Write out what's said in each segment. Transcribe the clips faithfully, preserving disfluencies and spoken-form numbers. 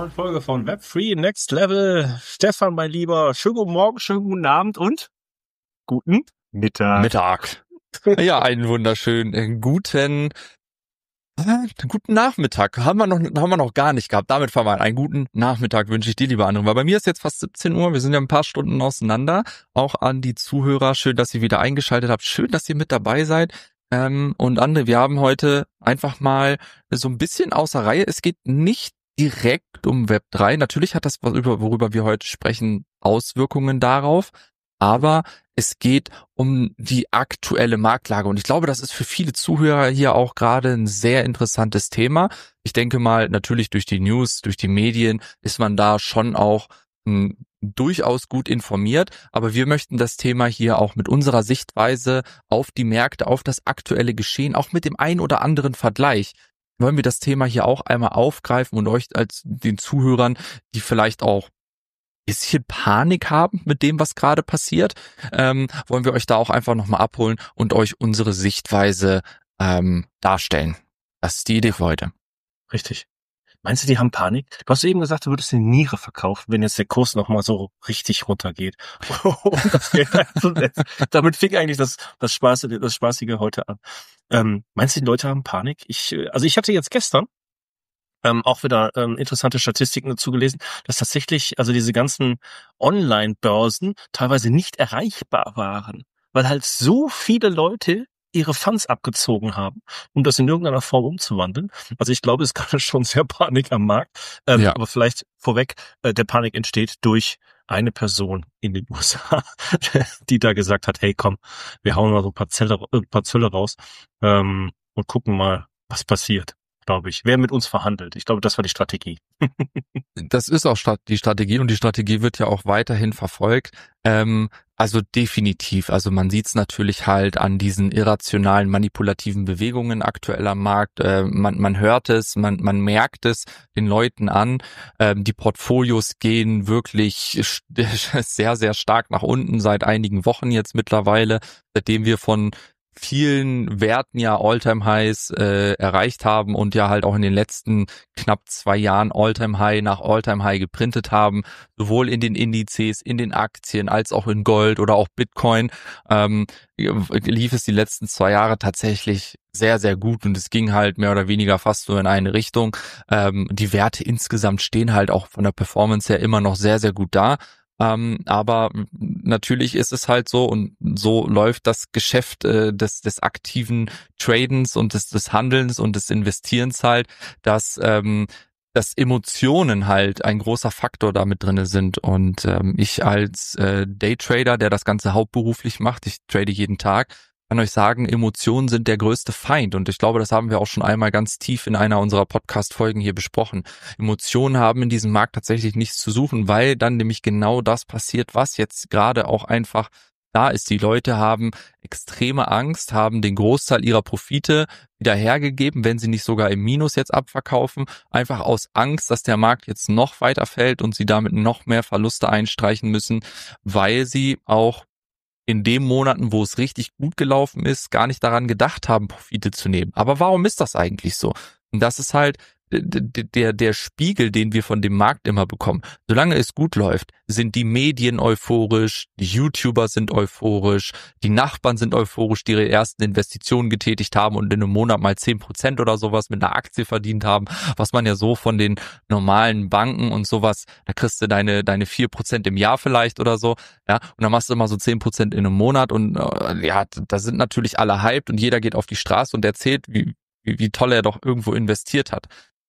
neuen Folge von Web drei Next Level. Stefan, mein Lieber, schönen guten Morgen, schönen guten Abend und guten Mittag. Mittag. Ja, einen wunderschönen äh, guten äh, guten Nachmittag. Haben wir noch haben wir noch gar nicht gehabt. Damit fangen wir an. Einen guten Nachmittag wünsche ich dir, lieber André. Weil bei mir ist jetzt fast siebzehn Uhr. Wir sind ja ein paar Stunden auseinander. Auch an die Zuhörer. Schön, dass ihr wieder eingeschaltet habt. Schön, dass ihr mit dabei seid. Ähm, und André, wir haben heute einfach mal so ein bisschen außer Reihe. Es geht nicht direkt um Web drei. Natürlich hat das, worüber wir heute sprechen, Auswirkungen darauf. Aber es geht um die aktuelle Marktlage. Und ich glaube, das ist für viele Zuhörer hier auch gerade ein sehr interessantes Thema. Ich denke mal, natürlich durch die News, durch die Medien ist man da schon auch m, durchaus gut informiert. Aber wir möchten das Thema hier auch mit unserer Sichtweise auf die Märkte, auf das aktuelle Geschehen, auch mit dem ein oder anderen Vergleich, wollen wir das Thema hier auch einmal aufgreifen und euch als den Zuhörern, die vielleicht auch bisschen Panik haben mit dem, was gerade passiert, ähm, wollen wir euch da auch einfach nochmal abholen und euch unsere Sichtweise ähm, darstellen. Das ist die Idee für heute. Richtig. Meinst du, die haben Panik? Du hast eben gesagt, du würdest eine Niere verkaufen, wenn jetzt der Kurs nochmal so richtig runtergeht. Um das Geld einzusetzen. Damit fing eigentlich das, das, Spaßige, das Spaßige heute an. Ähm, meinst du, die Leute haben Panik? Ich, also ich hatte jetzt gestern Ähm, auch wieder ähm, interessante Statistiken dazu gelesen, dass tatsächlich also diese ganzen Online-Börsen teilweise nicht erreichbar waren, weil halt so viele Leute ihre Funds abgezogen haben, um das in irgendeiner Form umzuwandeln. Also ich glaube, es ist gerade schon sehr Panik am Markt. Ähm, Ja. Aber vielleicht vorweg, äh, der Panik entsteht durch eine Person in den U S A, die da gesagt hat, hey komm, wir hauen mal so ein paar Zölle, äh, ein paar Zölle raus ähm, und gucken mal, was passiert. Glaube ich. Wer mit uns verhandelt. Ich glaube, das war die Strategie. Das ist auch die Strategie und die Strategie wird ja auch weiterhin verfolgt. Ähm, also definitiv. Also man sieht es natürlich halt an diesen irrationalen, manipulativen Bewegungen aktuell am Markt. Äh, man, man hört es, man, man merkt es den Leuten an. Ähm, die Portfolios gehen wirklich sehr, sehr stark nach unten seit einigen Wochen jetzt mittlerweile, seitdem wir von vielen Werten ja All-Time-Highs äh, erreicht haben und ja halt auch in den letzten knapp zwei Jahren All-Time-High nach All-Time-High geprintet haben, sowohl in den Indizes, in den Aktien als auch in Gold oder auch Bitcoin, ähm, lief es die letzten zwei Jahre tatsächlich sehr, sehr gut und es ging halt mehr oder weniger fast so in eine Richtung. Ähm, die Werte insgesamt stehen halt auch von der Performance her immer noch sehr, sehr gut da. Ähm, aber natürlich ist es halt so und so läuft das Geschäft äh, des, des aktiven Tradens und des, des Handelns und des Investierens halt, dass ähm, dass Emotionen halt ein großer Faktor damit drinne sind und ähm, ich als äh, Daytrader, der das Ganze hauptberuflich macht, ich trade jeden Tag, kann euch sagen, Emotionen sind der größte Feind und ich glaube, das haben wir auch schon einmal ganz tief in einer unserer Podcast-Folgen hier besprochen. Emotionen haben in diesem Markt tatsächlich nichts zu suchen, weil dann nämlich genau das passiert, was jetzt gerade auch einfach da ist. Die Leute haben extreme Angst, haben den Großteil ihrer Profite wieder hergegeben, wenn sie nicht sogar im Minus jetzt abverkaufen, einfach aus Angst, dass der Markt jetzt noch weiter fällt und sie damit noch mehr Verluste einstreichen müssen, weil sie auch in den Monaten, wo es richtig gut gelaufen ist, gar nicht daran gedacht haben, Profite zu nehmen. Aber warum ist das eigentlich so? Und das ist halt der, der Spiegel, den wir von dem Markt immer bekommen. Solange es gut läuft, sind die Medien euphorisch, die YouTuber sind euphorisch, die Nachbarn sind euphorisch, die ihre ersten Investitionen getätigt haben und in einem Monat mal zehn Prozent oder sowas mit einer Aktie verdient haben, was man ja so von den normalen Banken und sowas, da kriegst du deine deine vier Prozent im Jahr vielleicht oder so, ja, und dann machst du immer so zehn Prozent in einem Monat und äh, ja, da sind natürlich alle hyped und jeder geht auf die Straße und erzählt, wie, wie, wie toll er doch irgendwo investiert hat.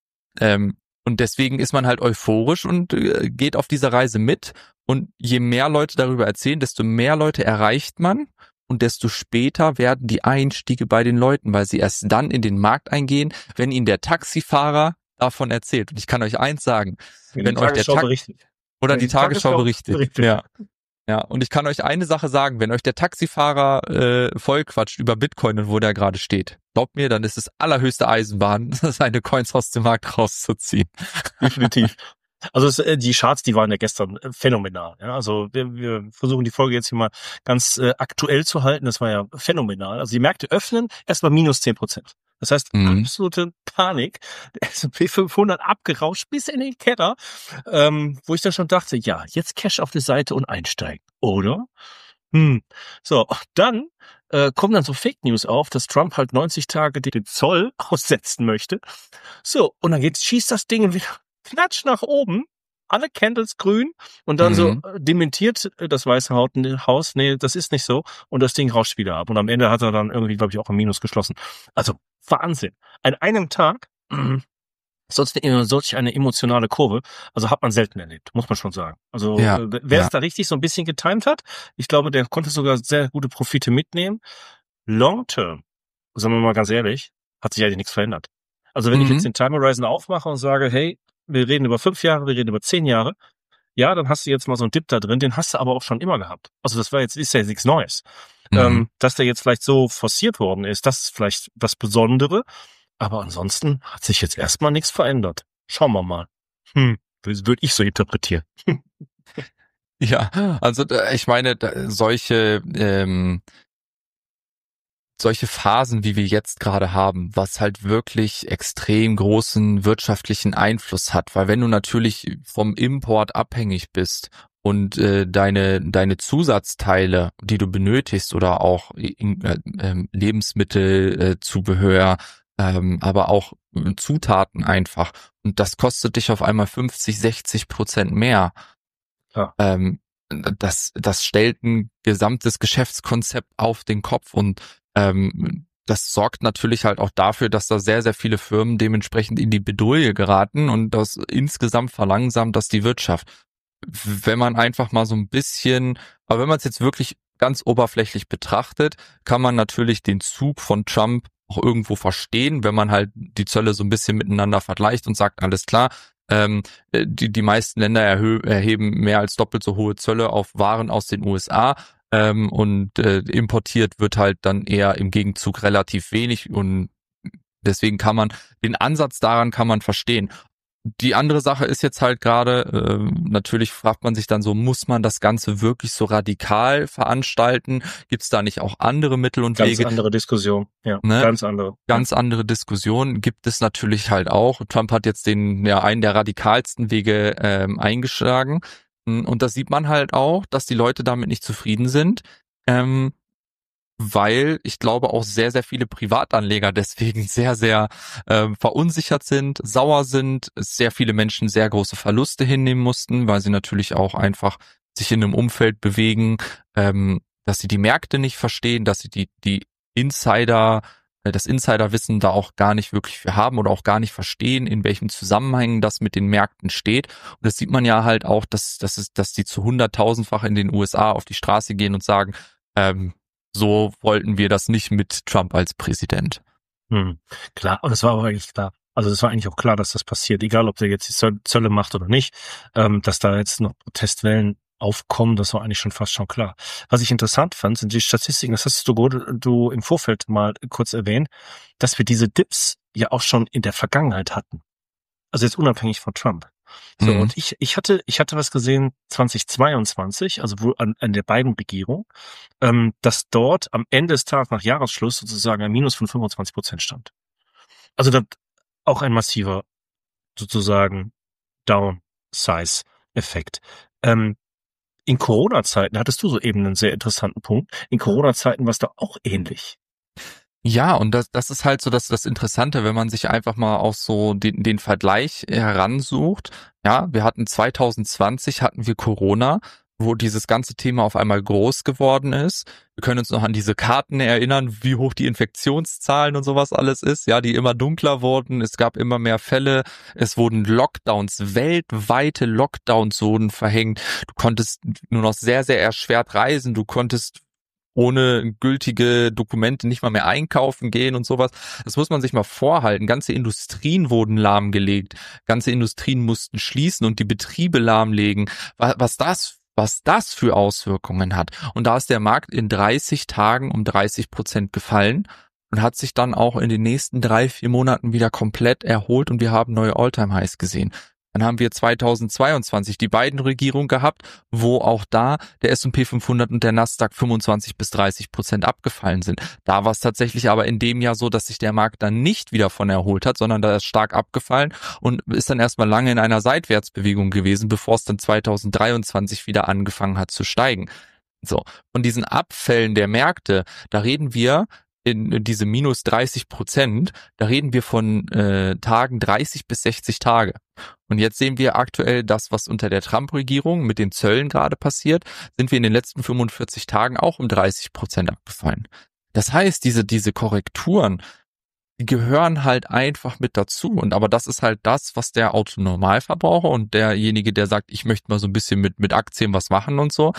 Ähm, und deswegen ist man halt euphorisch und äh, geht auf dieser Reise mit. Und je mehr Leute darüber erzählen, desto mehr Leute erreicht man und desto später werden die Einstiege bei den Leuten, weil sie erst dann in den Markt eingehen, wenn ihnen der Taxifahrer davon erzählt. Und ich kann euch eins sagen, wenn, wenn euch der Taxifahrer oder die, die Tagesschau, Tagesschau berichtet, berichtet. Ja. Ja, und ich kann euch eine Sache sagen, wenn euch der Taxifahrer äh, vollquatscht über Bitcoin und wo der gerade steht, glaubt mir, dann ist es allerhöchste Eisenbahn, seine Coins aus dem Markt rauszuziehen. Definitiv. Also es, äh, die Charts, die waren ja gestern äh, phänomenal. Ja? Also wir, wir versuchen die Folge jetzt hier mal ganz äh, aktuell zu halten. Das war ja phänomenal. Also die Märkte öffnen erst mal minus zehn Prozent. Das heißt, Mhm. absolute Panik. Der S und P fünfhundert abgerauscht bis in den Keller, ähm, wo ich dann schon dachte, ja, jetzt Cash auf die Seite und einsteigen, oder? Hm. So, dann äh, kommen dann so Fake News auf, dass Trump halt neunzig Tage den Zoll aussetzen möchte. So, und dann geht's, schießt das Ding wieder klatsch nach oben, alle Candles grün und dann so Mhm. äh, dementiert äh, das Weiße Haus, nee, das ist nicht so und das Ding rauscht wieder ab und am Ende hat er dann irgendwie, glaube ich, auch ein Minus geschlossen. Also Wahnsinn. An einem Tag sonst eine, solch eine emotionale Kurve, also hat man selten erlebt, muss man schon sagen. Also Ja, äh, wer ja. es da richtig so ein bisschen getimed hat, ich glaube, der konnte sogar sehr gute Profite mitnehmen. Long term, sagen wir mal ganz ehrlich, hat sich eigentlich nichts verändert. Also wenn ich jetzt Mhm. den Time Horizon aufmache und sage, hey, wir reden über fünf Jahre, wir reden über zehn Jahre, ja, dann hast du jetzt mal so einen Dip da drin, den hast du aber auch schon immer gehabt. Also das war jetzt, ist ja jetzt nichts Neues. Mhm. Ähm, dass der jetzt vielleicht so forciert worden ist, das ist vielleicht das Besondere. Aber ansonsten hat sich jetzt erstmal nichts verändert. Schauen wir mal. Hm, das würde ich so interpretieren. Ja, also da- ich meine, da- solche ähm, solche Phasen, wie wir jetzt gerade haben, was halt wirklich extrem großen wirtschaftlichen Einfluss hat, weil wenn du natürlich vom Import abhängig bist und äh, deine deine Zusatzteile, die du benötigst oder auch in, äh, ähm, Lebensmittel, äh, Zubehör, ähm, aber auch äh, Zutaten einfach und das kostet dich auf einmal fünfzig, sechzig Prozent mehr. Ja. Ähm, das, das stellt ein gesamtes Geschäftskonzept auf den Kopf und ähm, das sorgt natürlich halt auch dafür, dass da sehr, sehr viele Firmen dementsprechend in die Bedrohung geraten und das insgesamt verlangsamt das die Wirtschaft. Wenn man einfach mal so ein bisschen, aber wenn man es jetzt wirklich ganz oberflächlich betrachtet, kann man natürlich den Zug von Trump auch irgendwo verstehen, wenn man halt die Zölle so ein bisschen miteinander vergleicht und sagt, alles klar, ähm, die, die meisten Länder erhö- erheben mehr als doppelt so hohe Zölle auf Waren aus den U S A ähm, und äh, importiert wird halt dann eher im Gegenzug relativ wenig und deswegen kann man, den Ansatz daran kann man verstehen. Die andere Sache ist jetzt halt gerade, äh, natürlich fragt man sich dann so, muss man das Ganze wirklich so radikal veranstalten? Gibt es da nicht auch andere Mittel und Ganz Wege? andere Diskussion. Ja, Ne? ganz andere. Ganz andere Diskussionen gibt es natürlich halt auch. Trump hat jetzt den, ja, einen der radikalsten Wege ähm, eingeschlagen. Und da sieht man halt auch, dass die Leute damit nicht zufrieden sind. Ähm, weil ich glaube auch sehr, sehr viele Privatanleger deswegen sehr, sehr äh, verunsichert sind, sauer sind, sehr viele Menschen sehr große Verluste hinnehmen mussten, weil sie natürlich auch einfach sich in einem Umfeld bewegen, ähm, dass sie die Märkte nicht verstehen, dass sie die, die Insider, äh, das Insiderwissen da auch gar nicht wirklich für haben oder auch gar nicht verstehen, in welchem Zusammenhang das mit den Märkten steht. Und das sieht man ja halt auch, dass, dass, es, dass die zu hunderttausendfach in den U S A auf die Straße gehen und sagen, ähm, so wollten wir das nicht mit Trump als Präsident. Hm. Klar, und das war aber eigentlich klar. Also es war eigentlich auch klar, dass das passiert, egal ob der jetzt die Zölle macht oder nicht, ähm, dass da jetzt noch Protestwellen aufkommen, das war eigentlich schon fast schon klar. Was ich interessant fand, sind die Statistiken, das hast du, du im Vorfeld mal kurz erwähnt, dass wir diese Dips ja auch schon in der Vergangenheit hatten. Also jetzt unabhängig von Trump. So, Mhm. und ich, ich hatte, ich hatte was gesehen zweitausendzweiundzwanzig, also wo an, an der beiden Regierung, ähm, dass dort am Ende des Tages nach Jahresschluss sozusagen ein Minus von fünfundzwanzig Prozent stand. Also das auch ein massiver sozusagen Downsize-Effekt. Ähm, in Corona-Zeiten hattest du so eben einen sehr interessanten Punkt. In Corona-Zeiten war es da auch ähnlich. Ja, und das, das ist halt so das, das Interessante, wenn man sich einfach mal auch so den, den Vergleich heransucht. Ja, wir hatten zwanzig zwanzig hatten wir Corona, wo dieses ganze Thema auf einmal groß geworden ist. Wir können uns noch an diese Karten erinnern, wie hoch die Infektionszahlen und sowas alles ist, ja, die immer dunkler wurden. Es gab immer mehr Fälle. Es wurden Lockdowns, weltweite Lockdowns wurden verhängt. Du konntest nur noch sehr, sehr erschwert reisen. Du konntest ohne gültige Dokumente nicht mal mehr einkaufen gehen und sowas. Das muss man sich mal vorhalten. Ganze Industrien wurden lahmgelegt. Ganze Industrien mussten schließen und die Betriebe lahmlegen. Was das, was das für Auswirkungen hat. Und da ist der Markt in dreißig Tagen um dreißig Prozent gefallen und hat sich dann auch in den nächsten drei, vier Monaten wieder komplett erholt und wir haben neue All-Time-Highs gesehen. Dann haben wir zweitausendzweiundzwanzig die Biden-Regierung gehabt, wo auch da der S und P fünfhundert und der Nasdaq fünfundzwanzig bis dreißig Prozent abgefallen sind. Da war es tatsächlich aber in dem Jahr so, dass sich der Markt dann nicht wieder von erholt hat, sondern da ist stark abgefallen und ist dann erstmal lange in einer Seitwärtsbewegung gewesen, bevor es dann zweitausenddreiundzwanzig wieder angefangen hat zu steigen. So, von diesen Abfällen der Märkte, da reden wir in, in diese minus dreißig Prozent, da reden wir von äh, Tagen dreißig bis sechzig Tage. Und jetzt sehen wir aktuell das, was unter der Trump-Regierung mit den Zöllen gerade passiert, sind wir in den letzten fünfundvierzig Tagen auch um dreißig Prozent abgefallen. Das heißt, diese diese Korrekturen, die gehören halt einfach mit dazu. Und aber das ist halt das, was der Autonormalverbraucher und derjenige, der sagt, ich möchte mal so ein bisschen mit mit Aktien was machen und so,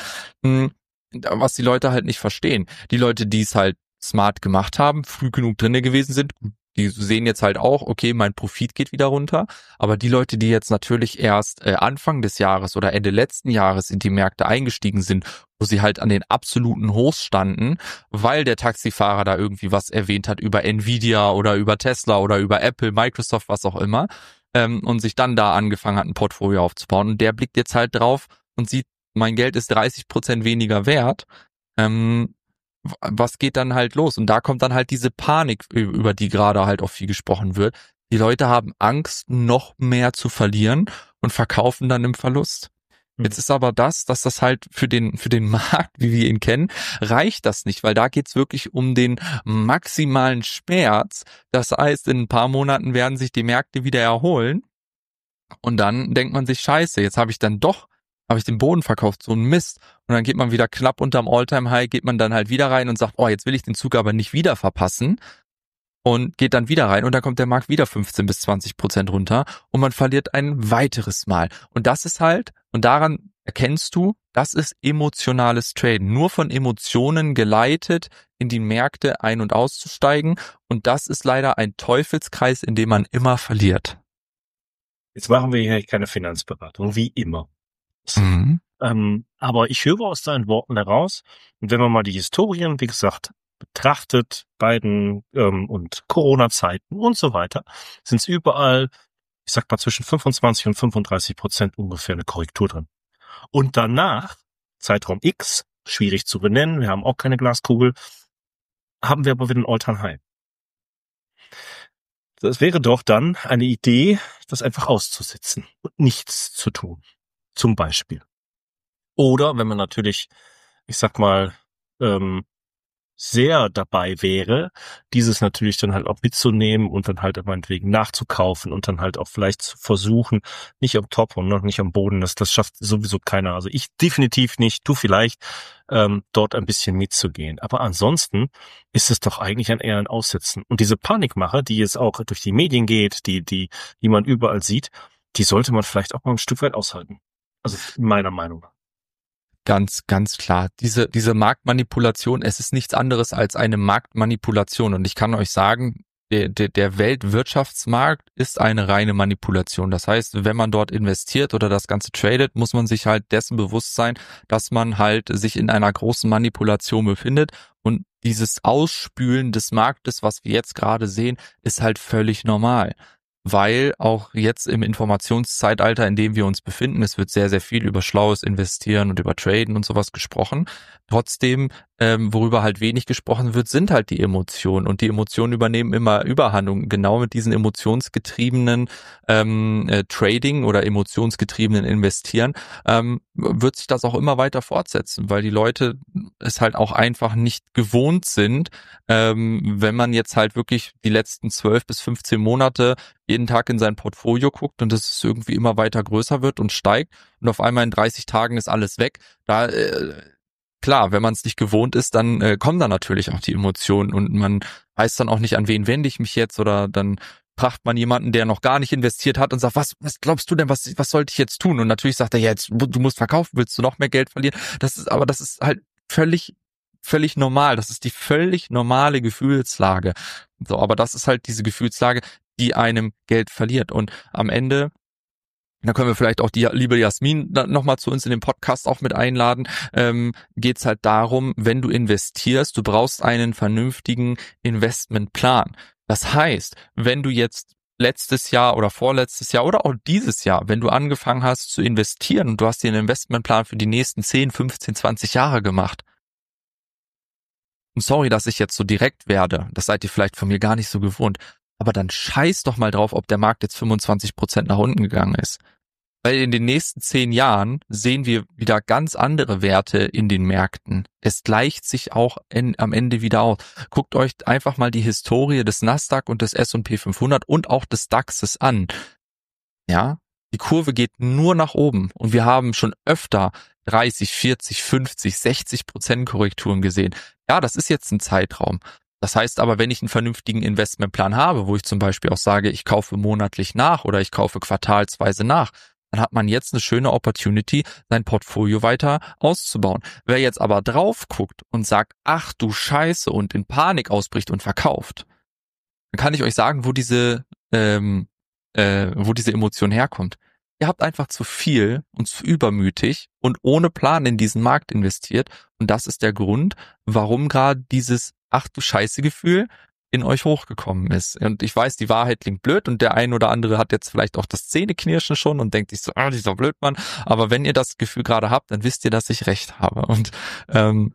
was die Leute halt nicht verstehen. Die Leute, die es halt smart gemacht haben, früh genug drinne gewesen sind, die sehen jetzt halt auch, okay, mein Profit geht wieder runter. Aber die Leute, die jetzt natürlich erst äh, Anfang des Jahres oder Ende letzten Jahres in die Märkte eingestiegen sind, wo sie halt an den absoluten Hochs standen, weil der Taxifahrer da irgendwie was erwähnt hat über Nvidia oder über Tesla oder über Apple, Microsoft, was auch immer, ähm, und sich dann da angefangen hat, ein Portfolio aufzubauen. Und der blickt jetzt halt drauf und sieht, mein Geld ist dreißig Prozent weniger wert. Ähm, was geht dann halt los? Und da kommt dann halt diese Panik, über die gerade halt auch viel gesprochen wird. Die Leute haben Angst, noch mehr zu verlieren und verkaufen dann im Verlust. Hm. Jetzt ist aber das, dass das halt für den für den Markt, wie wir ihn kennen, reicht das nicht, weil da geht's wirklich um den maximalen Schmerz. Das heißt, in ein paar Monaten werden sich die Märkte wieder erholen und dann denkt man sich, scheiße, jetzt habe ich dann doch habe ich den Boden verkauft, so ein Mist. Und dann geht man wieder knapp unterm All-Time-High, geht man dann halt wieder rein und sagt, oh, jetzt will ich den Zug aber nicht wieder verpassen. Und geht dann wieder rein und dann kommt der Markt wieder fünfzehn bis zwanzig Prozent runter und man verliert ein weiteres Mal. Und das ist halt, und daran erkennst du, das ist emotionales Traden. Nur von Emotionen geleitet, in die Märkte ein- und auszusteigen. Und das ist leider ein Teufelskreis, in dem man immer verliert. Jetzt machen wir hier keine Finanzberatung, wie immer. Mhm. Ähm, aber ich höre aus deinen Worten heraus, und wenn man mal die Historien, wie gesagt, betrachtet, Biden ähm, und Corona-Zeiten und so weiter, sind es überall, ich sag mal, zwischen fünfundzwanzig und fünfunddreißig Prozent ungefähr eine Korrektur drin. Und danach, Zeitraum X, schwierig zu benennen, wir haben auch keine Glaskugel, haben wir aber wieder ein All-Time-High. Das wäre doch dann eine Idee, das einfach auszusitzen und nichts zu tun. Zum Beispiel. Oder wenn man natürlich, ich sag mal, ähm, sehr dabei wäre, dieses natürlich dann halt auch mitzunehmen und dann halt meinetwegen nachzukaufen und dann halt auch vielleicht zu versuchen, nicht am Top und noch nicht am Boden, das, das schafft sowieso keiner. Also ich definitiv nicht, du vielleicht, ähm, dort ein bisschen mitzugehen. Aber ansonsten ist es doch eigentlich ein eher ein Aussetzen. Und diese Panikmache, die jetzt auch durch die Medien geht, die, die, die man überall sieht, die sollte man vielleicht auch mal ein Stück weit aushalten. Also meiner Meinung nach. Ganz, ganz klar. Diese, diese Marktmanipulation, es ist nichts anderes als eine Marktmanipulation. Und ich kann euch sagen, der, der, der Weltwirtschaftsmarkt ist eine reine Manipulation. Das heißt, wenn man dort investiert oder das Ganze tradet, muss man sich halt dessen bewusst sein, dass man halt sich in einer großen Manipulation befindet. Und dieses Ausspülen des Marktes, was wir jetzt gerade sehen, ist halt völlig normal. Weil auch jetzt im Informationszeitalter, in dem wir uns befinden, es wird sehr, sehr viel über schlaues Investieren und über Traden und sowas gesprochen. Trotzdem, ähm, worüber halt wenig gesprochen wird, sind halt die Emotionen. Und die Emotionen übernehmen immer Überhand. Und genau mit diesen emotionsgetriebenen ähm, äh, Trading oder emotionsgetriebenen Investieren ähm, wird sich das auch immer weiter fortsetzen, weil die Leute es halt auch einfach nicht gewohnt sind, ähm, wenn man jetzt halt wirklich die letzten zwölf bis fünfzehn Monate jeden Tag in sein Portfolio guckt und es irgendwie immer weiter größer wird und steigt und auf einmal in dreißig Tagen ist alles weg. Da äh, klar, wenn man es nicht gewohnt ist, dann äh, kommen da natürlich auch die Emotionen und man weiß dann auch nicht, an wen wende ich mich jetzt, oder dann fragt man jemanden, der noch gar nicht investiert hat und sagt, was was glaubst du denn, was was sollte ich jetzt tun? Und natürlich sagt er, ja, jetzt du musst verkaufen, willst du noch mehr Geld verlieren? Das ist aber das ist halt völlig völlig normal. Das ist die völlig normale Gefühlslage. So, aber das ist halt diese Gefühlslage, die einem Geld verliert. Und am Ende, da können wir vielleicht auch die liebe Jasmin nochmal zu uns in den Podcast auch mit einladen, ähm, geht es halt darum, wenn du investierst, du brauchst einen vernünftigen Investmentplan. Das heißt, wenn du jetzt letztes Jahr oder vorletztes Jahr oder auch dieses Jahr, wenn du angefangen hast zu investieren und du hast dir einen Investmentplan für die nächsten zehn, fünfzehn, zwanzig Jahre gemacht. Und sorry, dass ich jetzt so direkt werde, das seid ihr vielleicht von mir gar nicht so gewohnt, aber dann scheiß doch mal drauf, ob der Markt jetzt fünfundzwanzig Prozent nach unten gegangen ist. Weil in den nächsten zehn Jahren sehen wir wieder ganz andere Werte in den Märkten. Es gleicht sich auch in, am Ende wieder aus. Guckt euch einfach mal die Historie des Nasdaq und des S und P fünfhundert und auch des DAXes an. Ja, die Kurve geht nur nach oben und wir haben schon öfter dreißig, vierzig, fünfzig, sechzig Prozent Korrekturen gesehen. Ja, das ist jetzt ein Zeitraum. Das heißt aber, wenn ich einen vernünftigen Investmentplan habe, wo ich zum Beispiel auch sage, ich kaufe monatlich nach oder ich kaufe quartalsweise nach, dann hat man jetzt eine schöne Opportunity, sein Portfolio weiter auszubauen. Wer jetzt aber drauf guckt und sagt, ach du Scheiße, und in Panik ausbricht und verkauft, dann kann ich euch sagen, wo diese, ähm, äh, wo diese Emotion herkommt. Ihr habt einfach zu viel und zu übermütig und ohne Plan in diesen Markt investiert. Und das ist der Grund, warum gerade dieses ach du Scheiße Gefühl in euch hochgekommen ist. Und ich weiß, die Wahrheit klingt blöd und der ein oder andere hat jetzt vielleicht auch das Zähneknirschen schon und denkt sich so, ah, dieser Blödmann. Aber wenn ihr das Gefühl gerade habt, dann wisst ihr, dass ich recht habe. Und ähm,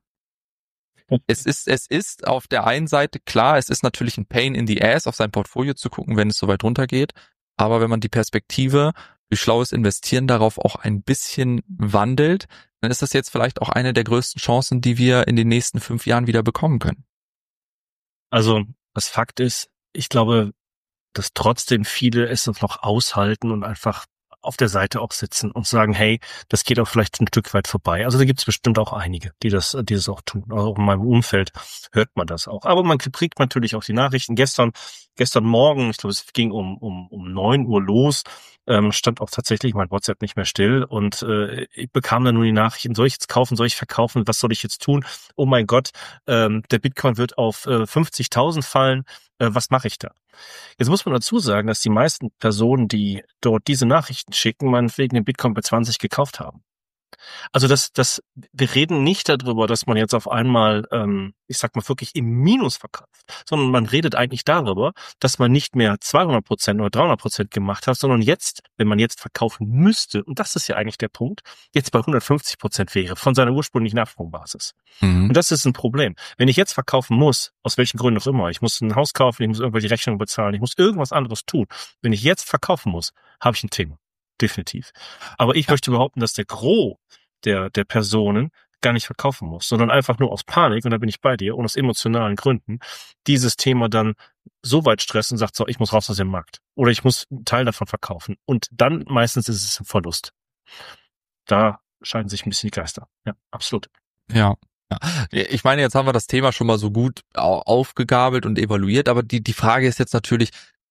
es ist, es ist auf der einen Seite klar, es ist natürlich ein Pain in the Ass, auf sein Portfolio zu gucken, wenn es so weit runtergeht. Aber wenn man die Perspektive durch schlaues Investieren darauf auch ein bisschen wandelt, dann ist das jetzt vielleicht auch eine der größten Chancen, die wir in den nächsten fünf Jahren wieder bekommen können. Also, das Fakt ist, ich glaube, dass trotzdem viele es noch aushalten und einfach auf der Seite auch sitzen und sagen, hey, das geht auch vielleicht ein Stück weit vorbei. Also da gibt es bestimmt auch einige, die das, die das auch tun. Auch in meinem Umfeld hört man das auch. Aber man kriegt natürlich auch die Nachrichten. Gestern, gestern Morgen, ich glaube, es ging um um um neun Uhr los, ähm, stand auch tatsächlich mein WhatsApp nicht mehr still und äh, ich bekam dann nur die Nachrichten, soll ich jetzt kaufen, soll ich verkaufen, was soll ich jetzt tun? Oh mein Gott, ähm, der Bitcoin wird auf äh, fünfzigtausend fallen, äh, was mache ich da? Jetzt muss man dazu sagen, dass die meisten Personen, die dort diese Nachrichten schicken, meinetwegen den Bitcoin bei zwanzig gekauft haben. Also das, das, wir reden nicht darüber, dass man jetzt auf einmal, ähm, ich sag mal wirklich im Minus verkauft, sondern man redet eigentlich darüber, dass man nicht mehr zweihundert Prozent oder dreihundert Prozent gemacht hat, sondern jetzt, wenn man jetzt verkaufen müsste, und das ist ja eigentlich der Punkt, jetzt bei hundertfünfzig Prozent wäre von seiner ursprünglichen Absprungbasis. Mhm. Und das ist ein Problem. Wenn ich jetzt verkaufen muss, aus welchen Gründen auch immer, ich muss ein Haus kaufen, ich muss irgendwelche Rechnungen bezahlen, ich muss irgendwas anderes tun. Wenn ich jetzt verkaufen muss, habe ich ein Thema. Definitiv. Aber ich ja. möchte behaupten, dass der Gros der, der Personen gar nicht verkaufen muss, sondern einfach nur aus Panik, und da bin ich bei dir, und aus emotionalen Gründen, dieses Thema dann so weit stressen und sagt, so, ich muss raus aus dem Markt. Oder ich muss einen Teil davon verkaufen. Und dann meistens ist es ein Verlust. Da scheiden sich ein bisschen die Geister. Ja, absolut. Ja. Ja. Ich meine, jetzt haben wir das Thema schon mal so gut aufgegabelt und evaluiert, aber die, die Frage ist jetzt natürlich,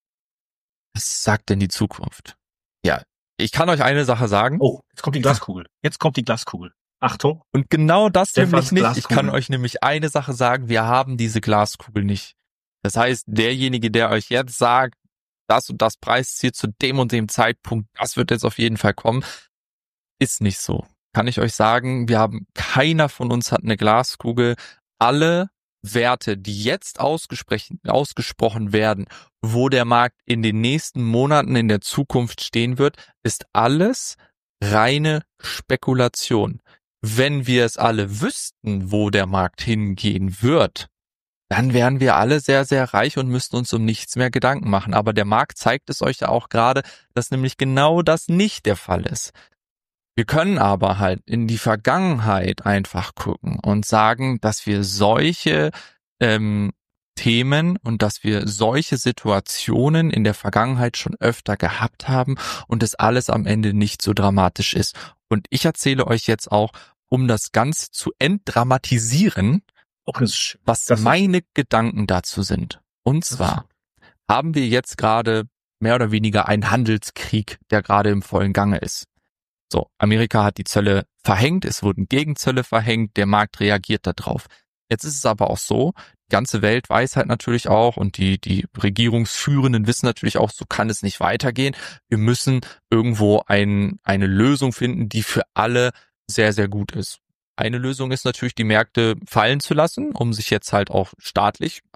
was sagt denn die Zukunft? Ja, ich kann euch eine Sache sagen. Oh, jetzt kommt die Glaskugel. Jetzt kommt die Glaskugel. Achtung. Und genau das nämlich nicht. Ich kann euch nämlich eine Sache sagen, wir haben diese Glaskugel nicht. Das heißt, derjenige, der euch jetzt sagt, das und das Preisziel zu dem und dem Zeitpunkt, das wird jetzt auf jeden Fall kommen, ist nicht so. Kann ich euch sagen, wir haben, keiner von uns hat eine Glaskugel. Alle Werte, die jetzt ausgesprochen, ausgesprochen werden, wo der Markt in den nächsten Monaten in der Zukunft stehen wird, ist alles reine Spekulation. Wenn wir es alle wüssten, wo der Markt hingehen wird, dann wären wir alle sehr, sehr reich und müssten uns um nichts mehr Gedanken machen. Aber der Markt zeigt es euch ja auch gerade, dass nämlich genau das nicht der Fall ist. Wir können aber halt in die Vergangenheit einfach gucken und sagen, dass wir solche ähm, Themen und dass wir solche Situationen in der Vergangenheit schon öfter gehabt haben und das alles am Ende nicht so dramatisch ist. Und ich erzähle euch jetzt auch, um das Ganze zu entdramatisieren, was meine Gedanken dazu sind. Und zwar haben wir jetzt gerade mehr oder weniger einen Handelskrieg, der gerade im vollen Gange ist. So, Amerika hat die Zölle verhängt, es wurden Gegenzölle verhängt, der Markt reagiert darauf. Jetzt ist es aber auch so, die ganze Welt weiß halt natürlich auch und die die Regierungsführenden wissen natürlich auch, so kann es nicht weitergehen. Wir müssen irgendwo ein, eine Lösung finden, die für alle sehr, sehr gut ist. Eine Lösung ist natürlich, die Märkte fallen zu lassen, um sich jetzt halt auch staatlich ein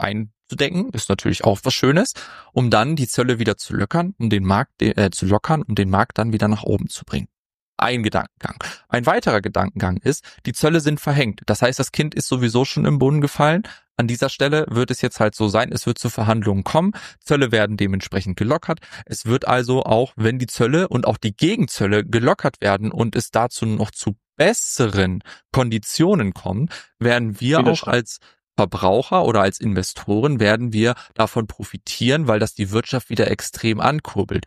abzudecken, ist natürlich auch was Schönes, um dann die Zölle wieder zu lockern, um den Markt äh, zu lockern, um den Markt dann wieder nach oben zu bringen. Ein Gedankengang. Ein weiterer Gedankengang ist, die Zölle sind verhängt. Das heißt, das Kind ist sowieso schon im Brunnen gefallen. An dieser Stelle wird es jetzt halt so sein, es wird zu Verhandlungen kommen. Zölle werden dementsprechend gelockert. Es wird also auch, wenn die Zölle und auch die Gegenzölle gelockert werden und es dazu noch zu besseren Konditionen kommt, werden wir auch als Verbraucher oder als Investoren werden wir davon profitieren, weil das die Wirtschaft wieder extrem ankurbelt.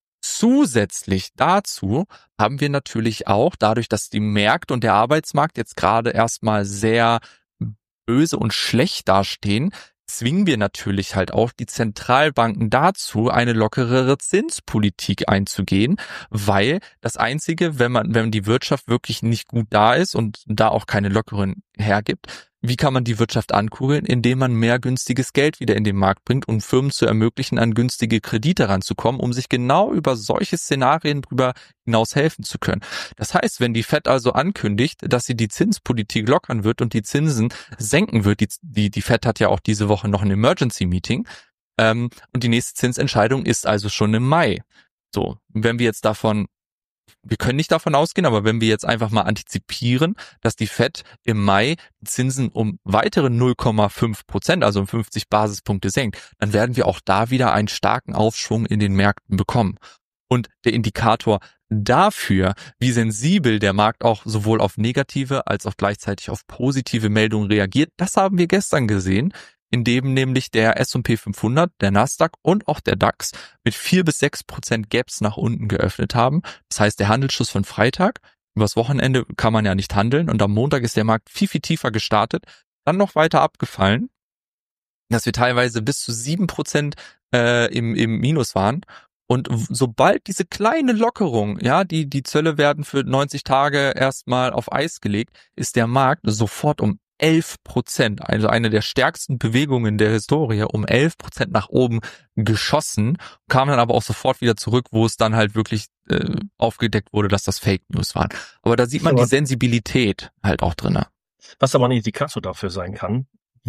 Zusätzlich dazu haben wir natürlich auch, dadurch, dass die Märkte und der Arbeitsmarkt jetzt gerade erstmal sehr böse und schlecht dastehen, zwingen wir natürlich halt auch die Zentralbanken dazu, eine lockerere Zinspolitik einzugehen, weil das Einzige, wenn man, wenn die Wirtschaft wirklich nicht gut da ist und da auch keine lockeren hergibt, wie kann man die Wirtschaft ankurbeln? Indem man mehr günstiges Geld wieder in den Markt bringt, um Firmen zu ermöglichen, an günstige Kredite ranzukommen, um sich genau über solche Szenarien drüber hinaus helfen zu können. Das heißt, wenn die Fed also ankündigt, dass sie die Zinspolitik lockern wird und die Zinsen senken wird, die, die, die Fed hat ja auch diese Woche noch ein Emergency-Meeting, ähm, und die nächste Zinsentscheidung ist also schon im Mai. So, wenn wir jetzt davon Wir können nicht davon ausgehen, aber wenn wir jetzt einfach mal antizipieren, dass die Fed im Mai Zinsen um weitere null Komma fünf Prozent, also um fünfzig Basispunkte senkt, dann werden wir auch da wieder einen starken Aufschwung in den Märkten bekommen. Und der Indikator dafür, wie sensibel der Markt auch sowohl auf negative als auch gleichzeitig auf positive Meldungen reagiert, das haben wir gestern gesehen, indem nämlich der S und P fünfhundert, der Nasdaq und auch der DAX mit vier bis sechs Prozent Gaps nach unten geöffnet haben. Das heißt, der Handelsschluss von Freitag, übers Wochenende kann man ja nicht handeln und am Montag ist der Markt viel, viel tiefer gestartet, dann noch weiter abgefallen, dass wir teilweise bis zu sieben Prozent äh, im, im Minus waren. Und sobald diese kleine Lockerung, ja, die, die Zölle werden für neunzig Tage erstmal auf Eis gelegt, ist der Markt sofort um elf Prozent, also eine der stärksten Bewegungen der Historie, um elf Prozent nach oben geschossen, kam dann aber auch sofort wieder zurück, wo es dann halt wirklich äh, aufgedeckt wurde, dass das Fake News waren. Aber da sieht man die Sensibilität halt auch drin. Was aber ein Indikator dafür sein kann,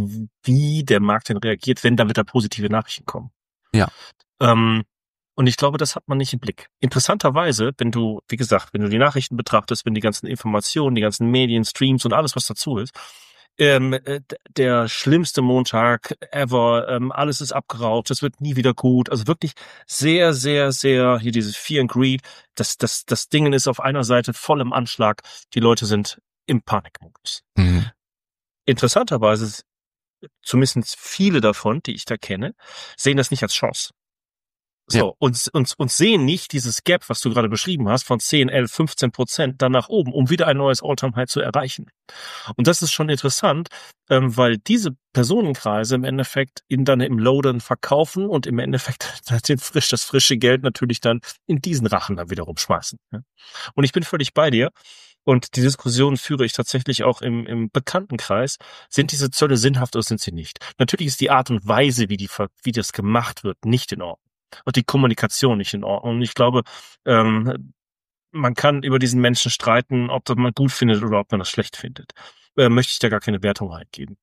wie der Markt denn reagiert, wenn da wieder positive Nachrichten kommen. Ja. Ähm, und ich glaube, das hat man nicht im Blick. Interessanterweise, wenn du, wie gesagt, wenn du die Nachrichten betrachtest, wenn die ganzen Informationen, die ganzen Medien, Streams und alles, was dazu ist, Ähm, der schlimmste Montag ever, ähm, alles ist abgeraucht, es wird nie wieder gut, also wirklich sehr, sehr, sehr, hier dieses Fear and Greed, das, das, das Ding ist auf einer Seite voll im Anschlag, die Leute sind im Panikmodus. Mhm. Interessanterweise, zumindest viele davon, die ich da kenne, sehen das nicht als Chance. So, ja. und, und, und sehen nicht dieses Gap, was du gerade beschrieben hast, von zehn, elf, fünfzehn Prozent dann nach oben, um wieder ein neues All-Time-High zu erreichen. Und das ist schon interessant, ähm, weil diese Personenkreise im Endeffekt ihn dann im Low dann verkaufen und im Endeffekt den frisch, das frische Geld natürlich dann in diesen Rachen dann wiederum schmeißen. Ja. Und ich bin völlig bei dir. Und die Diskussion führe ich tatsächlich auch im, im Bekanntenkreis. Sind diese Zölle sinnhaft oder sind sie nicht? Natürlich ist die Art und Weise, wie die, wie das gemacht wird, nicht in Ordnung. Und die Kommunikation nicht in Ordnung. Und ich glaube, ähm, man kann über diesen Menschen streiten, ob das man gut findet oder ob man das schlecht findet. Äh, möchte ich da gar keine Wertung reingeben.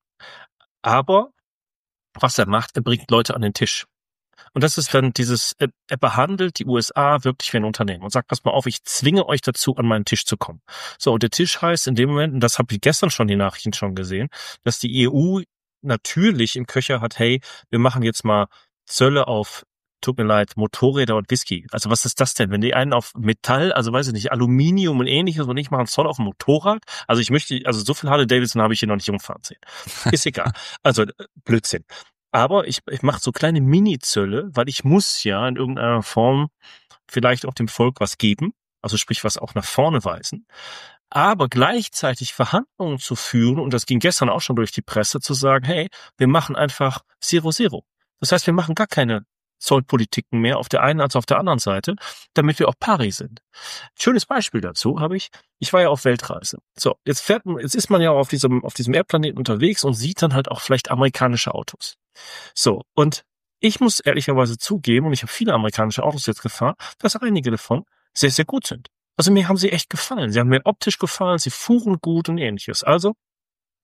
Aber was er macht, er bringt Leute an den Tisch. Und das ist dann dieses, er, er behandelt die U S A wirklich wie ein Unternehmen und sagt, pass mal auf, ich zwinge euch dazu, an meinen Tisch zu kommen. So, und der Tisch heißt in dem Moment, und das habe ich gestern schon die Nachrichten schon gesehen, dass die E U natürlich im Köcher hat, hey, wir machen jetzt mal Zölle auf, tut mir leid, Motorräder und Whisky. Also was ist das denn? Wenn die einen auf Metall, also weiß ich nicht, Aluminium und ähnliches und ich mache einen Zoll auf dem Motorrad. Also ich möchte, also so viel Harley Davidson habe ich hier noch nicht umfahren sehen. Ist egal. Also Blödsinn. Aber ich, ich mache so kleine Mini-Zölle, weil ich muss ja in irgendeiner Form vielleicht auch dem Volk was geben. Also sprich, was auch nach vorne weisen. Aber gleichzeitig Verhandlungen zu führen, und das ging gestern auch schon durch die Presse, zu sagen, hey, wir machen einfach Zero Zero. Das heißt, wir machen gar keine Zollpolitiken mehr auf der einen als auf der anderen Seite, damit wir auch pari sind. Schönes Beispiel dazu habe ich, ich war ja auf Weltreise. So, jetzt fährt man, jetzt ist man ja auf diesem, auf diesem Erdplaneten unterwegs und sieht dann halt auch vielleicht amerikanische Autos. So, und ich muss ehrlicherweise zugeben, und ich habe viele amerikanische Autos jetzt gefahren, dass einige davon sehr, sehr gut sind. Also mir haben sie echt gefallen. Sie haben mir optisch gefallen, sie fuhren gut und ähnliches. Also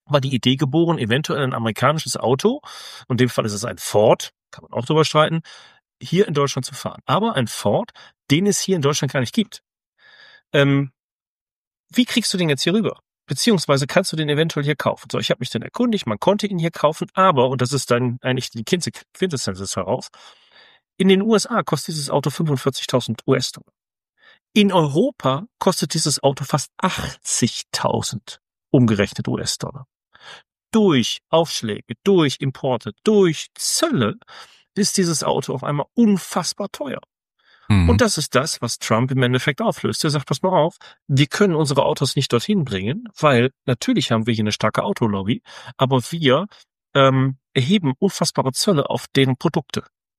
war die Idee geboren, eventuell ein amerikanisches Auto, in dem Fall ist es ein Ford, kann man auch drüber streiten, hier in Deutschland zu fahren. Aber ein Ford, den es hier in Deutschland gar nicht gibt. Ähm, wie kriegst du den jetzt hier rüber? Beziehungsweise kannst du den eventuell hier kaufen? So, ich habe mich dann erkundigt, man konnte ihn hier kaufen, aber, und das ist dann eigentlich die Quintessenz heraus, in den U S A kostet dieses Auto fünfundvierzigtausend US-Dollar. In Europa kostet dieses Auto fast achtzigtausend umgerechnet U S-Dollar. Durch Aufschläge, durch Importe, durch Zölle ist dieses Auto auf einmal unfassbar teuer. Mhm. Und das ist das, was Trump im Endeffekt auflöst. Er sagt, pass mal auf, wir können unsere Autos nicht dorthin bringen, weil natürlich haben wir hier eine starke Autolobby, aber wir ähm, erheben unfassbare Zölle auf deren Produkte.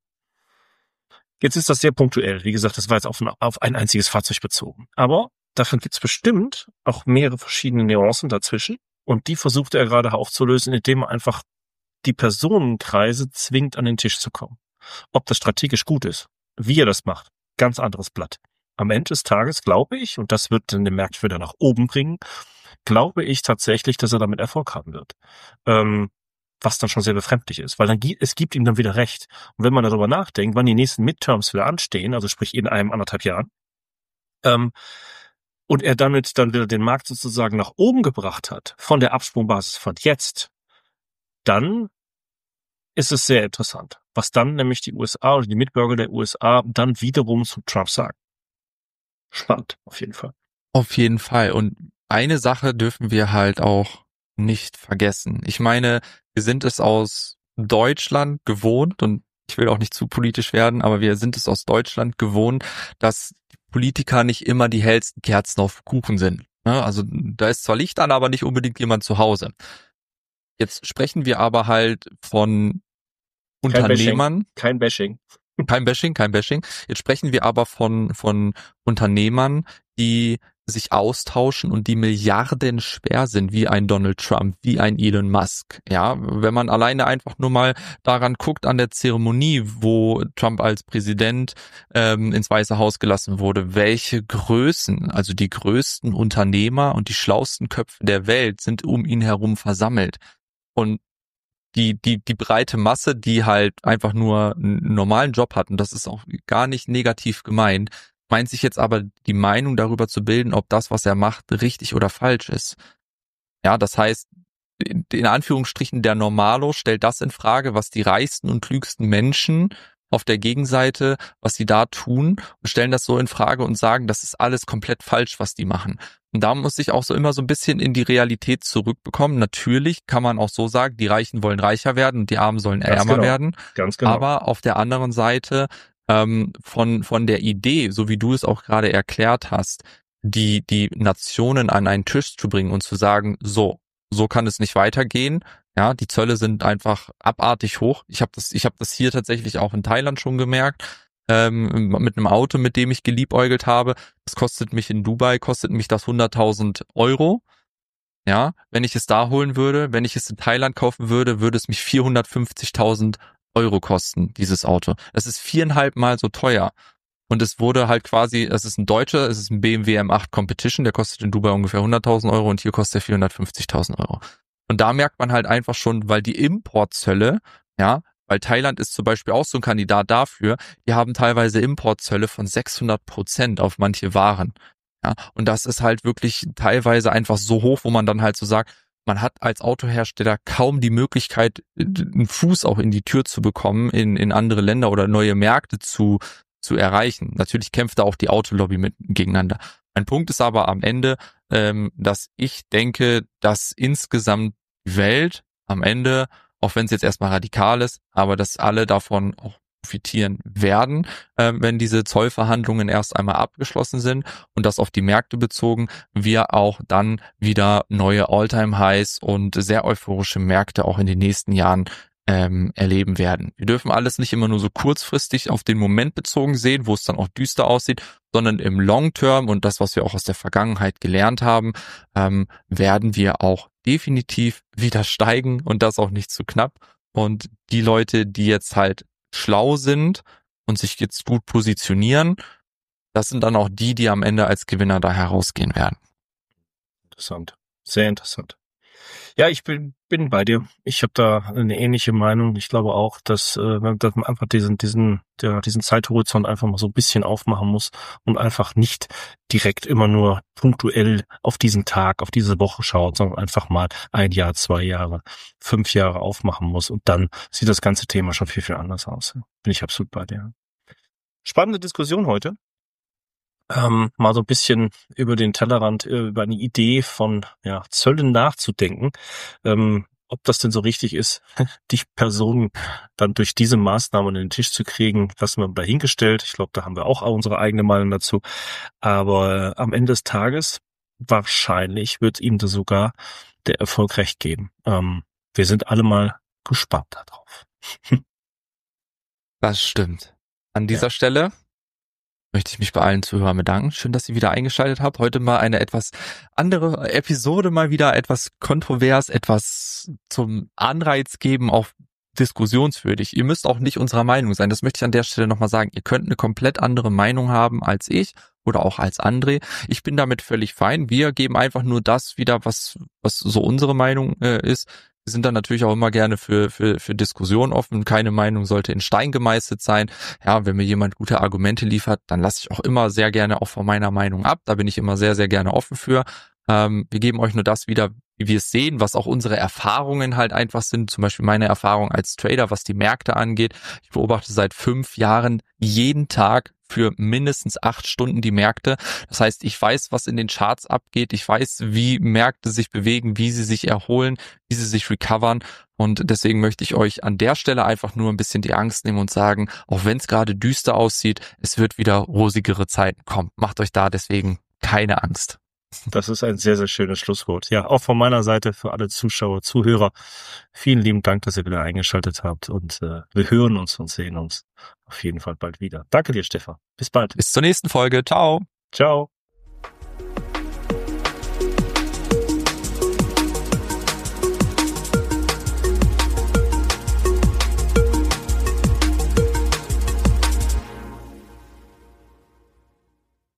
Jetzt ist das sehr punktuell. Wie gesagt, das war jetzt auf ein, auf ein einziges Fahrzeug bezogen. Aber davon gibt es bestimmt auch mehrere verschiedene Nuancen dazwischen. Und die versucht er gerade aufzulösen, indem er einfach die Personenkreise zwingt, an den Tisch zu kommen. Ob das strategisch gut ist, wie er das macht, ganz anderes Blatt. Am Ende des Tages glaube ich, und das wird dann den Markt wieder nach oben bringen, glaube ich tatsächlich, dass er damit Erfolg haben wird. Ähm, was dann schon sehr befremdlich ist, weil dann es gibt ihm dann wieder recht. Und wenn man darüber nachdenkt, wann die nächsten Midterms wieder anstehen, also sprich in einem anderthalb Jahren, ähm, und er damit dann wieder den Markt sozusagen nach oben gebracht hat, von der Absprungbasis von jetzt, dann ist es sehr interessant, was dann nämlich die U S A oder die Mitbürger der U S A dann wiederum zu Trump sagen. Spannend, auf jeden Fall. Auf jeden Fall. Und eine Sache dürfen wir halt auch nicht vergessen. Ich meine, wir sind es aus Deutschland gewohnt, und ich will auch nicht zu politisch werden, aber wir sind es aus Deutschland gewohnt, dass die Politiker nicht immer die hellsten Kerzen auf Kuchen sind. Also da ist zwar Licht an, aber nicht unbedingt jemand zu Hause. Jetzt sprechen wir aber halt von kein Unternehmern. Bashing. Kein Bashing. Kein Bashing, kein Bashing. Jetzt sprechen wir aber von, von Unternehmern, die sich austauschen und die Milliarden schwer sind, wie ein Donald Trump, wie ein Elon Musk. Ja, wenn man alleine einfach nur mal daran guckt an der Zeremonie, wo Trump als Präsident ähm, ins Weiße Haus gelassen wurde, welche Größen, also die größten Unternehmer und die schlausten Köpfe der Welt sind um ihn herum versammelt. Und die, die, die breite Masse, die halt einfach nur einen normalen Job hat, und das ist auch gar nicht negativ gemeint, meint sich jetzt aber die Meinung darüber zu bilden, ob das, was er macht, richtig oder falsch ist. Ja, das heißt, in Anführungsstrichen der Normalo stellt das in Frage, was die reichsten und klügsten Menschen auf der Gegenseite, was sie da tun, und stellen das so in Frage und sagen, das ist alles komplett falsch, was die machen. Und da muss ich auch so immer so ein bisschen in die Realität zurückbekommen. Natürlich kann man auch so sagen, die Reichen wollen reicher werden und die Armen sollen Ganz ärmer genau. werden. Ganz genau. Aber auf der anderen Seite ähm, von von der Idee, so wie du es auch gerade erklärt hast, die die Nationen an einen Tisch zu bringen und zu sagen, so, so kann es nicht weitergehen. Ja, die Zölle sind einfach abartig hoch. Ich habe das, ich habe das hier tatsächlich auch in Thailand schon gemerkt. Ähm, mit einem Auto, mit dem ich geliebäugelt habe. Das kostet mich in Dubai, kostet mich das hunderttausend Euro. Ja, wenn ich es da holen würde, wenn ich es in Thailand kaufen würde, würde es mich vierhundertfünfzigtausend Euro kosten, dieses Auto. Es ist viereinhalb Mal so teuer. Und es wurde halt quasi, es ist ein deutscher, es ist ein B M W M acht Competition, der kostet in Dubai ungefähr hunderttausend Euro und hier kostet er vierhundertfünfzigtausend Euro. Und da merkt man halt einfach schon, weil die Importzölle, ja, weil Thailand ist zum Beispiel auch so ein Kandidat dafür, die haben teilweise Importzölle von sechshundert Prozent auf manche Waren. Ja, und das ist halt wirklich teilweise einfach so hoch, wo man dann halt so sagt, man hat als Autohersteller kaum die Möglichkeit, einen Fuß auch in die Tür zu bekommen, in, in andere Länder oder neue Märkte zu, zu erreichen. Natürlich kämpft da auch die Autolobby mit gegeneinander. Mein Punkt ist aber am Ende, ähm, dass ich denke, dass insgesamt die Welt am Ende, auch wenn es jetzt erstmal radikal ist, aber dass alle davon auch profitieren werden, äh, wenn diese Zollverhandlungen erst einmal abgeschlossen sind und das auf die Märkte bezogen, wir auch dann wieder neue All-Time-Highs und sehr euphorische Märkte auch in den nächsten Jahren ähm, erleben werden. Wir dürfen alles nicht immer nur so kurzfristig auf den Moment bezogen sehen, wo es dann auch düster aussieht, sondern im Long-Term und das, was wir auch aus der Vergangenheit gelernt haben, ähm, werden wir auch definitiv wieder steigen und das auch nicht zu knapp. Und die Leute, die jetzt halt schlau sind und sich jetzt gut positionieren, das sind dann auch die, die am Ende als Gewinner da herausgehen werden. Interessant. Sehr interessant. Ja, ich bin, bin bei dir. Ich habe da eine ähnliche Meinung. Ich glaube auch, dass, äh, dass man einfach diesen, diesen, ja, diesen Zeithorizont einfach mal so ein bisschen aufmachen muss und einfach nicht direkt immer nur punktuell auf diesen Tag, auf diese Woche schaut, sondern einfach mal ein Jahr, zwei Jahre, fünf Jahre aufmachen muss. Und dann sieht das ganze Thema schon viel, viel anders aus. Bin ich absolut bei dir. Spannende Diskussion heute. Ähm, mal so ein bisschen über den Tellerrand, äh, über eine Idee von ja, Zöllen nachzudenken, ähm, ob das denn so richtig ist, die Personen dann durch diese Maßnahmen an den Tisch zu kriegen, lassen wir dahingestellt. Ich glaube, da haben wir auch unsere eigene Meinung dazu. Aber äh, am Ende des Tages, wahrscheinlich wird ihm da sogar der Erfolg recht geben. Ähm, wir sind alle mal gespannt darauf. Das stimmt. An dieser Ja. Stelle möchte ich mich bei allen Zuhörern bedanken. Schön, dass ihr wieder eingeschaltet habt. Heute mal eine etwas andere Episode, mal wieder etwas kontrovers, etwas zum Anreiz geben, auch diskussionswürdig. Ihr müsst auch nicht unserer Meinung sein. Das möchte ich an der Stelle nochmal sagen. Ihr könnt eine komplett andere Meinung haben als ich oder auch als André. Ich bin damit völlig fein. Wir geben einfach nur das wieder, was, was so unsere Meinung äh, ist. Wir sind dann natürlich auch immer gerne für, für, für Diskussionen offen. Keine Meinung sollte in Stein gemeißelt sein. Ja, wenn mir jemand gute Argumente liefert, dann lasse ich auch immer sehr gerne auch von meiner Meinung ab. Da bin ich immer sehr, sehr gerne offen für. Ähm, wir geben euch nur das wieder, wie wir es sehen, was auch unsere Erfahrungen halt einfach sind. Zum Beispiel meine Erfahrung als Trader, was die Märkte angeht. Ich beobachte seit fünf Jahren jeden Tag für mindestens acht Stunden die Märkte. Das heißt, ich weiß, was in den Charts abgeht. Ich weiß, wie Märkte sich bewegen, wie sie sich erholen, wie sie sich recovern. Und deswegen möchte ich euch an der Stelle einfach nur ein bisschen die Angst nehmen und sagen, auch wenn es gerade düster aussieht, es wird wieder rosigere Zeiten kommen. Macht euch da deswegen keine Angst. Das ist ein sehr, sehr schönes Schlusswort. Ja, auch von meiner Seite für alle Zuschauer, Zuhörer. Vielen lieben Dank, dass ihr wieder eingeschaltet habt und äh, wir hören uns und sehen uns auf jeden Fall bald wieder. Danke dir, Stefan. Bis bald. Bis zur nächsten Folge. Ciao. Ciao.